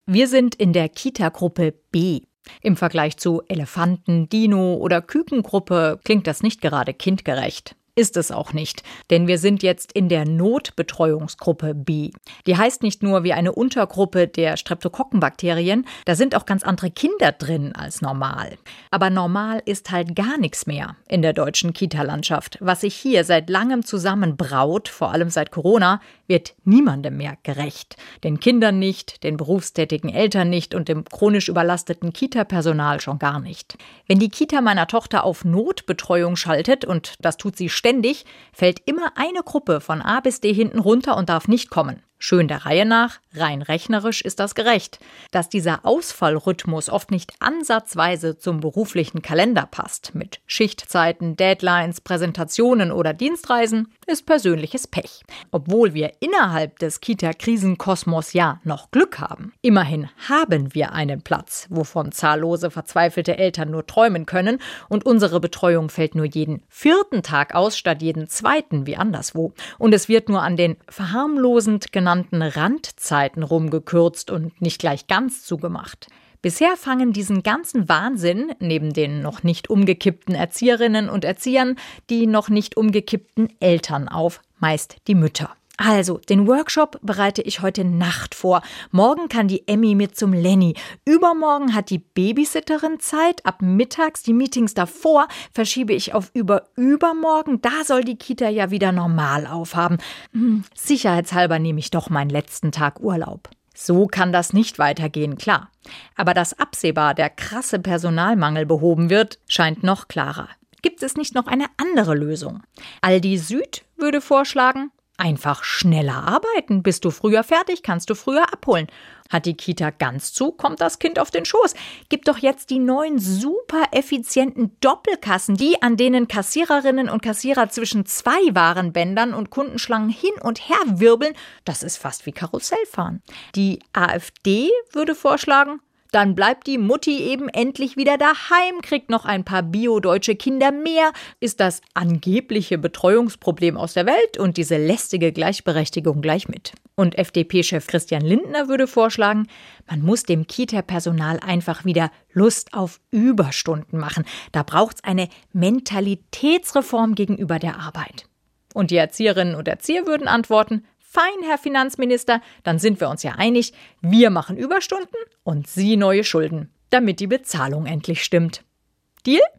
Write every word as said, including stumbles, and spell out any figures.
Wir sind in der Kita-Gruppe B. Im Vergleich zu Elefanten-, Dino- oder Kükengruppe klingt das nicht gerade kindgerecht. Ist es auch nicht, denn wir sind jetzt in der Notbetreuungsgruppe B. Die heißt nicht nur wie eine Untergruppe der Streptokokkenbakterien, da sind auch ganz andere Kinder drin als normal. Aber normal ist halt gar nichts mehr in der deutschen Kita-Landschaft. Was sich hier seit langem zusammenbraut, vor allem seit Corona, wird niemandem mehr gerecht. Den Kindern nicht, den berufstätigen Eltern nicht und dem chronisch überlasteten Kita-Personal schon gar nicht. Wenn die Kita meiner Tochter auf Notbetreuung schaltet, und das tut sie ständig, fällt immer eine Gruppe von A bis D hinten runter und darf nicht kommen. Schön der Reihe nach, rein rechnerisch ist das gerecht. Dass dieser Ausfallrhythmus oft nicht ansatzweise zum beruflichen Kalender passt, mit Schichtzeiten, Deadlines, Präsentationen oder Dienstreisen, ist persönliches Pech. Obwohl wir innerhalb des Kita-Krisenkosmos ja noch Glück haben. Immerhin haben wir einen Platz, wovon zahllose verzweifelte Eltern nur träumen können, und unsere Betreuung fällt nur jeden vierten Tag aus, statt jeden zweiten wie anderswo. Und es wird nur an den verharmlosend genannten Randzeiten rumgekürzt und nicht gleich ganz zugemacht. Bisher fangen diesen ganzen Wahnsinn, neben den noch nicht umgekippten Erzieherinnen und Erziehern, die noch nicht umgekippten Eltern auf, meist die Mütter. Also, den Workshop bereite ich heute Nacht vor. Morgen kann die Emmy mit zum Lenny. Übermorgen hat die Babysitterin Zeit. Ab mittags die Meetings davor verschiebe ich auf überübermorgen. Da soll die Kita ja wieder normal aufhaben. Hm, sicherheitshalber nehme ich doch meinen letzten Tag Urlaub. So kann das nicht weitergehen, klar. Aber dass absehbar der krasse Personalmangel behoben wird, scheint noch klarer. Gibt es nicht noch eine andere Lösung? Aldi Süd würde vorschlagen, einfach schneller arbeiten. Bist du früher fertig, kannst du früher abholen. Hat die Kita ganz zu, kommt das Kind auf den Schoß. Gibt doch jetzt die neuen super effizienten Doppelkassen, die, an denen Kassiererinnen und Kassierer zwischen zwei Warenbändern und Kundenschlangen hin und her wirbeln. Das ist fast wie Karussellfahren. Die AfD würde vorschlagen, dann bleibt die Mutti eben endlich wieder daheim, kriegt noch ein paar bio-deutsche Kinder mehr, ist das angebliche Betreuungsproblem aus der Welt und diese lästige Gleichberechtigung gleich mit. Und F D P-Chef Christian Lindner würde vorschlagen, man muss dem Kita-Personal einfach wieder Lust auf Überstunden machen. Da braucht es eine Mentalitätsreform gegenüber der Arbeit. Und die Erzieherinnen und Erzieher würden antworten, fein, Herr Finanzminister, dann sind wir uns ja einig, wir machen Überstunden und Sie neue Schulden, damit die Bezahlung endlich stimmt. Deal?